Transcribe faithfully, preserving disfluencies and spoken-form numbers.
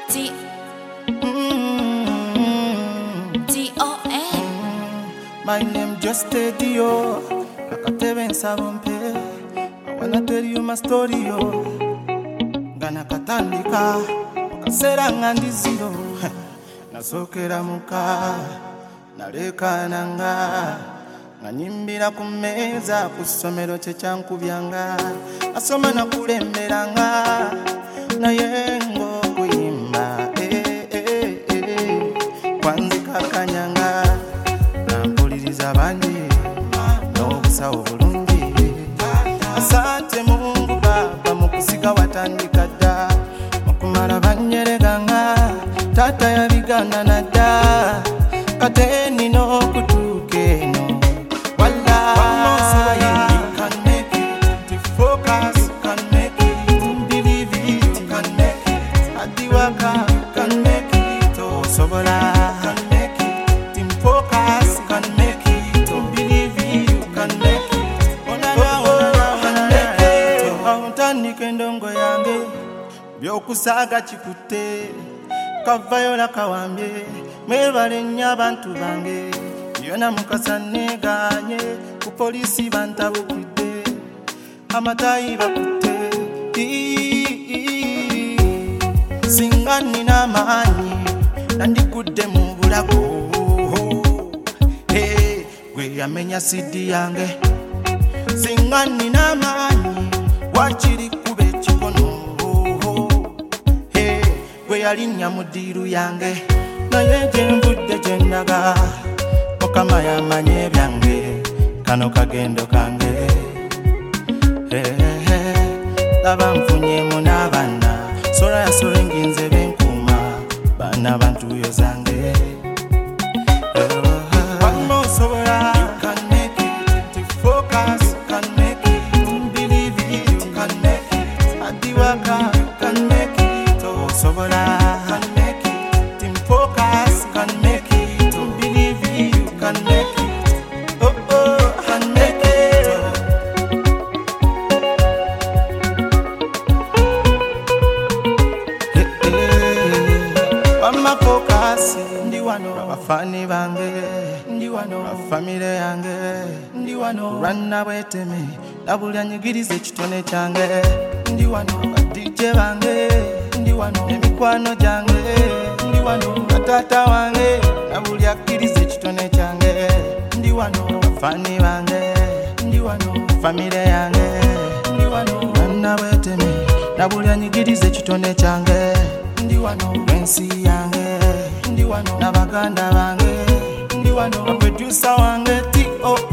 T T O N. My name just Tedio. Nakatebe nsabompe. I wanna tell you my story yo. Gana katandika. Okasera ngandi zero. Nasokera muka. Naleka nanga. Nanyimbira ku meza ku ssomero kye kyankubyanga. Asoma na kulemberanga. Naye ng'okuyimba eh, eh, eh. Kwanzika kanyanga nampuliriza bangi n'obusawo bulungi. Asante Mungu Baba mukusiga watandika dda mukumala banyereganga taata yabiganda nadda kate nina okutuuka eno walla you can make it focus. You can make it believe it. You can make it adiwaka. You can make it osobola. You can make it focus. You can make it believe it. You can make it onana onana ontandika endongo yange byokusaga kikutte kavayo nakawambye mwebale nnyo abantu bange byona mukasa neganye ku polisi bantabukidde amatayi bakutte singa nina amaanyi nandikudde mu bulago gwe yamenya sidi yange singa nina amaanyi wakiri kuba ekikono gwe yalinnya mu ddiiru yange naye gye nvudde gye ndaga mukama yamanye ebyange kano kagendo kange laba nfunyemu n'abaana sola yasole nginze benkuuma baana bantuyo zange osobola. You can make it focus. You can make it believe it. You can make it adiwaka. You can make it osobola. You can make it focus. You can make it believe it. You can make it oh oh can make it. Wama focus ndi wano abafani bange ndi wano family yange ndi wano rana bweteme nabulya nyigirize ekitone kyange ndi wano D J bange ndi wano emikwano gyange ndi wano batata wange nabulya kirize ekitone kyange ndi wano fani bange ndi wano family yange ndi wano rana bweteme nabulya nyigirize ekitone kyange ndi wano ensi yange ndi wano nabaganda bange ndi wano producer wange T O